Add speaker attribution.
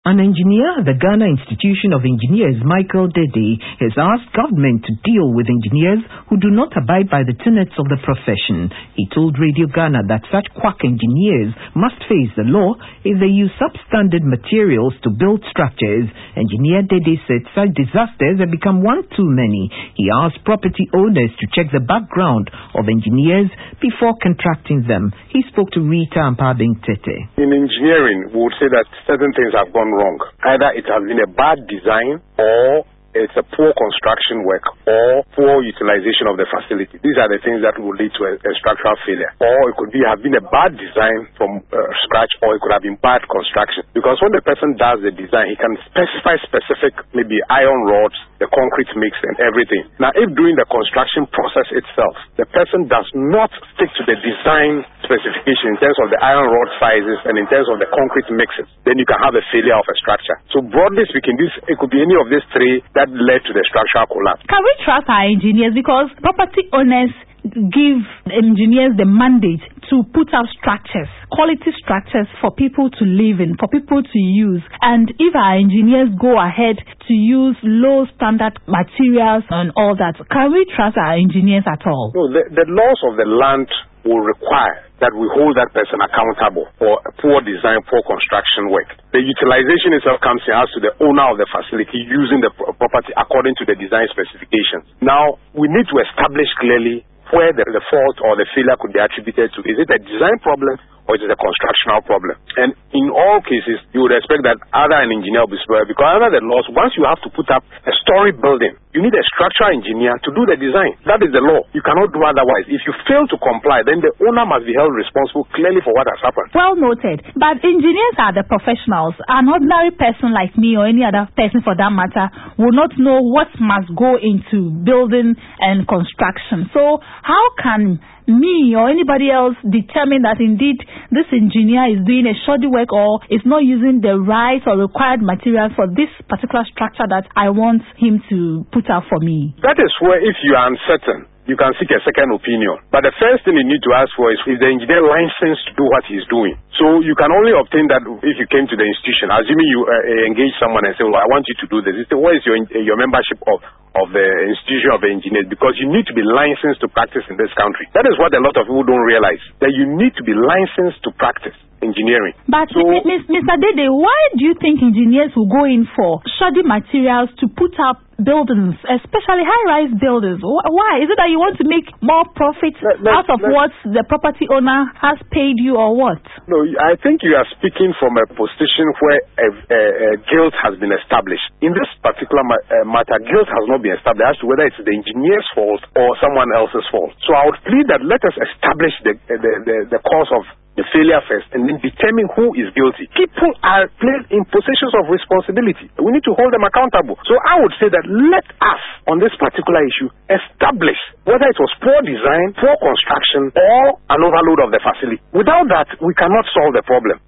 Speaker 1: An engineer at the Ghana Institution of Engineers, Michael Dede, has asked government to deal with engineers who do not abide by the tenets of the profession. He told Radio Ghana that such quack engineers must face the law if they use substandard materials to build structures. Engineer Dede said such disasters have become one too many. He asked property owners to check the background of engineers before contracting them. He spoke to Rita Ampabing Tete.
Speaker 2: In engineering, we would say that certain things have gone wrong. Either it has been a bad design or it's a poor construction work or poor utilization of the facility. These are the things that will lead to a structural failure. Or it could have been a bad design from scratch, or it could have been bad construction. Because when the person does the design, he can specify specific, maybe iron rods, the concrete mix and everything. Now, if during the construction process itself, the person does not stick to the design specification in terms of the iron rod sizes and in terms of the concrete mixes, then you can have a failure of a structure. So broadly speaking, it could be any of these three that led to the structural collapse.
Speaker 3: Can we trust our engineers? Because property owners give engineers the mandate to put up structures, quality structures for people to live in, for people to use. And if our engineers go ahead to use low standard materials and all that, can we trust our engineers at all?
Speaker 2: No, the laws of the land will require that we hold that person accountable for poor design, poor construction work. The utilization itself comes in as to the owner of the facility using the property according to the design specifications. Now, we need to establish clearly where the fault or the failure could be attributed to. Is it a design problem or is it a constructional problem? And in all cases, you would expect that either an engineer will be supervised, because under the laws, once you have to put up a story building, you need a structural engineer to do the design. That is the law. You cannot do otherwise. If you fail to comply, then the owner must be held responsible clearly for what has happened.
Speaker 3: Well noted. But engineers are the professionals. An ordinary person like me or any other person for that matter will not know what must go into building and construction. So how can me or anybody else determine that indeed this engineer is doing a shoddy work or is not using the right or required materials for this particular structure that I want him to put out for me?
Speaker 2: That is where, if you are uncertain, you can seek a second opinion. But the first thing you need to ask for is the engineer licensed to do what he's doing? So you can only obtain that if you came to the institution, assuming you engage someone and say, well, I want you to do this. You say, where is your membership of the institution of engineers? Because you need to be licensed to practice in this country. That is what a lot of people don't realize, that you need to be licensed to practice engineering.
Speaker 3: But Mr. Dede, why do you think engineers will go in for shoddy materials to put up buildings, especially high-rise buildings? Why? Is it that you want to make more profit out of what the property owner has paid you or what?
Speaker 2: No, I think you are speaking from a position where a guilt has been established. In this particular matter, guilt has not been established as to whether it's the engineer's fault or someone else's fault. So I would plead that let us establish the cause of the failure first and then determine who is guilty. People are placed in positions of responsibility. We need to hold them accountable. So I would say that let us, on this particular issue, establish whether it was poor design, poor construction, or an overload of the facility. Without that, we cannot solve the problem.